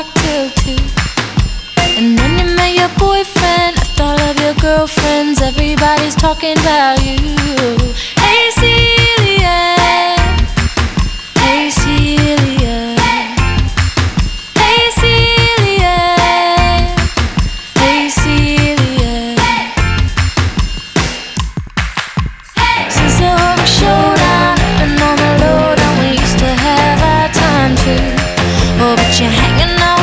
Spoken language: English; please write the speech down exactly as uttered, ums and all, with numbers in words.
guilty. And when you met your boyfriend, left all of your girlfriends, everybody's talking about you.